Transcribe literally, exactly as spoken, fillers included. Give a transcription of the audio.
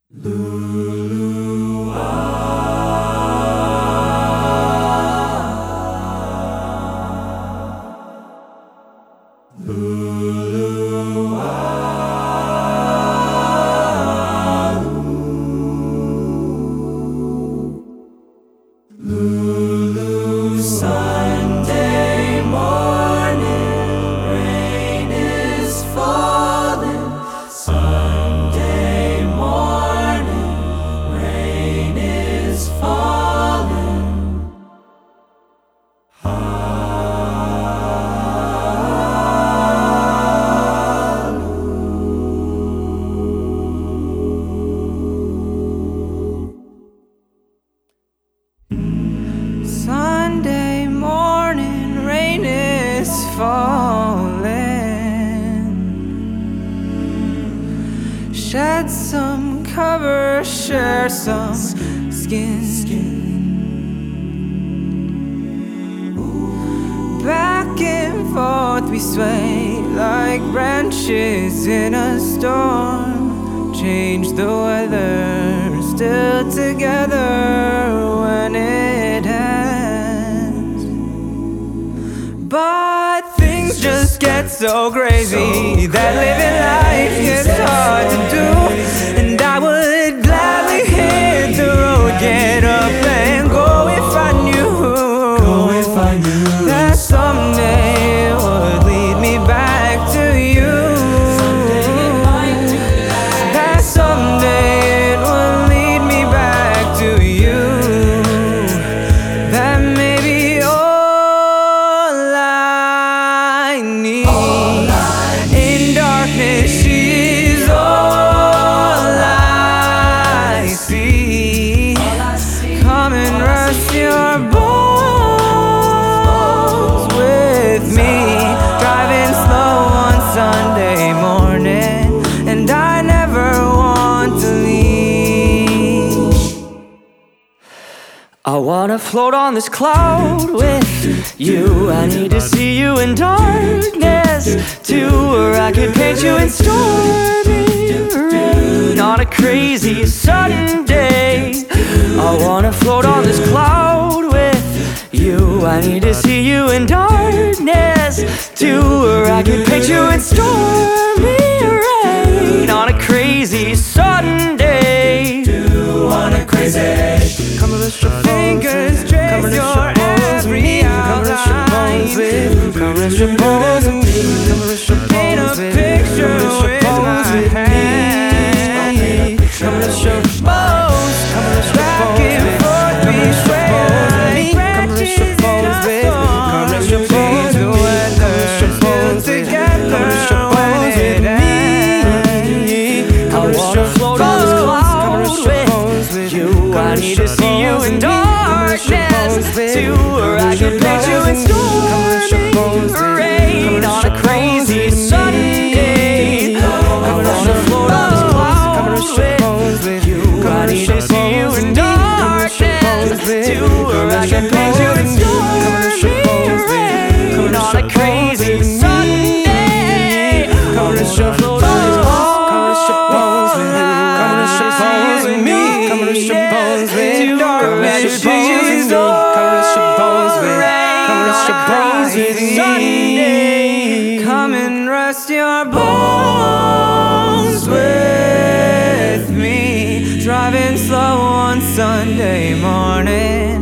Sunday morning, rain is falling. Sunday morning, rain is falling. Sunday morning, rain is falling. Shed some cover, share some skin. Back and forth we sway like branches in a storm. Change the weather, still together when it ends. But things just get so crazy that living life gets hard to do. And I would gladly hit the road, get up and go if I knew, Go if I knew that someday it would lead me back to you. That someday it would lead me back to you. That may be all I need. All I In darkness, she's all I see. All I see, Come and rest your bones with me. Driving slow on Sunday morning, and I never want to leave. I wanna float on this cloud with you. I need to see you in darkness too, or I could paint you in stormy rain on a crazy Sunday. I wanna float on this cloud with you. I need to see you in darkness too, or I could paint you in stormy rain on a crazy Sunday. on a crazy. Come and rest your fingers, trace your every outline. Come rest your bones with me. Come rest your Paint a bones with me. picture with my hand. Come rest your Bones, Come rest your back bones and with forth we sway like Come rest your bones branches in with a storm. Come rest your bones Change the with me. weather, Come rest your still bones with together Come rest your when bones it with me. ends. Come I rest wanna your float on this bones. cloud Come rest your with bones with you. Come I rest need your to see you bones in with me. Come rest your bones darkness with too, or Come I rest your can paint you in bones with Come rest your bones stormy with rain Come on rest a your crazy bones with Sunday. I wanna float on this Come rest your cloud bones with with you. Come I rest need your to see you bones in with Come rest your bones darkness with too, or Come I rest can your paint you in bones with Come rest your stormy bones with Come rain rest on a your crazy bones with Sunday. Come rest your Float bones on this Come rest your bones with Come rest your bones with me Come rest your bones with Come rest your bones with me Come rest your bones with Come rest your bones with me Come and rest your bones with me. Driving slow on Sunday morning.